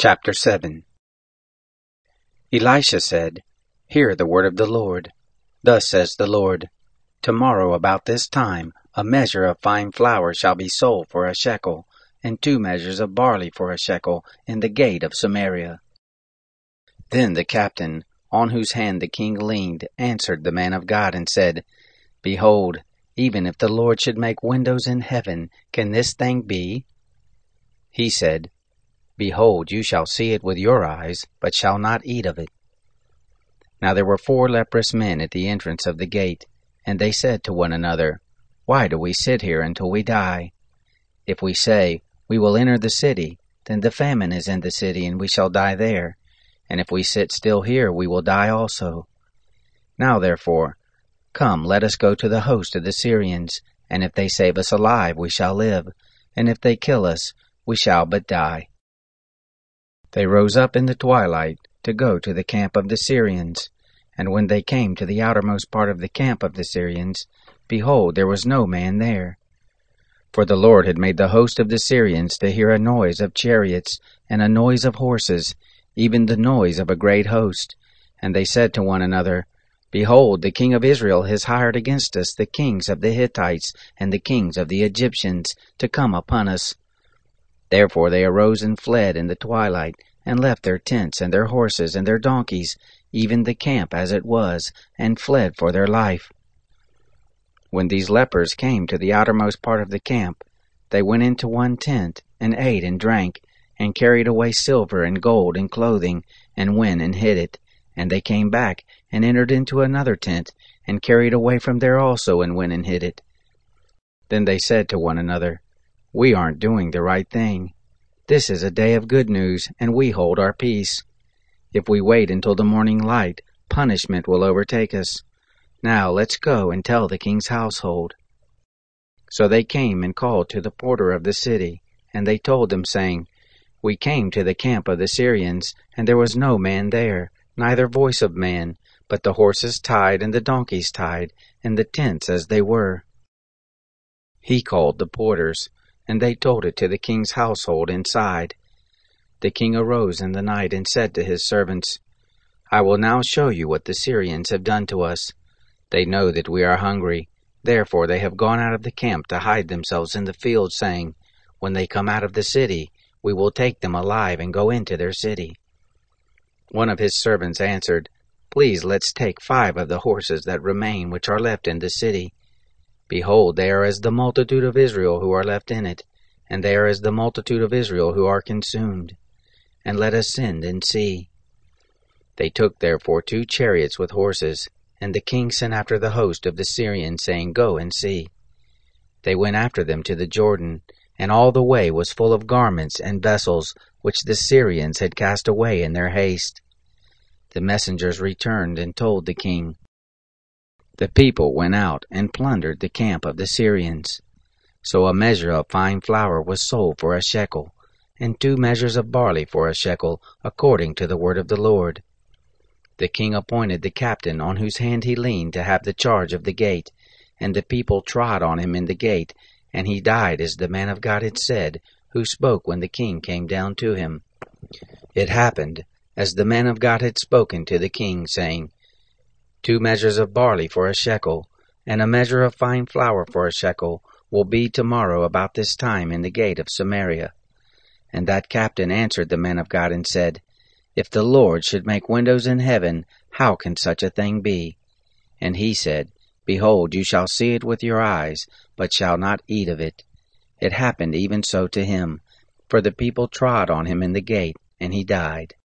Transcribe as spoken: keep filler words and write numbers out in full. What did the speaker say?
Chapter seven. Elisha said, Hear the word of the Lord. Thus says the Lord, Tomorrow about this time a measure of fine flour shall be sold for a shekel, and two measures of barley for a shekel in the gate of Samaria. Then the captain, on whose hand the king leaned, answered the man of God and said, Behold, even if the Lord should make windows in heaven, can this thing be? He said, Behold, you shall see it with your eyes, but shall not eat of it. Now there were four leprous men at the entrance of the gate, and they said to one another, Why do we sit here until we die? If we say, We will enter the city, then the famine is in the city, and we shall die there. And if we sit still here, we will die also. Now therefore, come, let us go to the host of the Syrians, and if they save us alive, we shall live, and if they kill us, we shall but die. They rose up in the twilight to go to the camp of the Syrians, and when they came to the outermost part of the camp of the Syrians, behold, there was no man there. For the Lord had made the host of the Syrians to hear a noise of chariots and a noise of horses, even the noise of a great host. And they said to one another, Behold, the king of Israel has hired against us the kings of the Hittites and the kings of the Egyptians to come upon us. Therefore they arose and fled in the twilight, and left their tents and their horses and their donkeys, even the camp as it was, and fled for their life. When these lepers came to the outermost part of the camp, they went into one tent, and ate and drank, and carried away silver and gold and clothing, and went and hid it. And they came back, and entered into another tent, and carried away from there also, and went and hid it. Then they said to one another, We aren't doing the right thing. This is a day of good news, and we hold our peace. If we wait until the morning light, punishment will overtake us. Now let's go and tell the king's household. So they came and called to the porter of the city, and they told them, saying, We came to the camp of the Syrians, and there was no man there, neither voice of man, but the horses tied and the donkeys tied, and the tents as they were. He called the porters, and they told it to the king's household inside. The king arose in the night and said to his servants, I will now show you what the Syrians have done to us. They know that we are hungry. Therefore they have gone out of the camp to hide themselves in the field, saying, When they come out of the city, we will take them alive and go into their city. One of his servants answered, Please let's take five of the horses that remain which are left in the city. Behold, they are as the multitude of Israel who are left in it, and they are as the multitude of Israel who are consumed. And let us send and see. They took therefore two chariots with horses, and the king sent after the host of the Syrians, saying, Go and see. They went after them to the Jordan, and all the way was full of garments and vessels, which the Syrians had cast away in their haste. The messengers returned and told the king. The people went out and plundered the camp of the Syrians. So a measure of fine flour was sold for a shekel, and two measures of barley for a shekel, according to the word of the Lord. The king appointed the captain on whose hand he leaned to have the charge of the gate, and the people trod on him in the gate, and he died as the man of God had said, who spoke when the king came down to him. It happened, as the man of God had spoken to the king, saying, Two measures of barley for a shekel, and a measure of fine flour for a shekel, will be tomorrow about this time in the gate of Samaria. And that captain answered the man of God and said, If the Lord should make windows in heaven, how can such a thing be? And he said, Behold, you shall see it with your eyes, but shall not eat of it. It happened even so to him, for the people trod on him in the gate, and he died.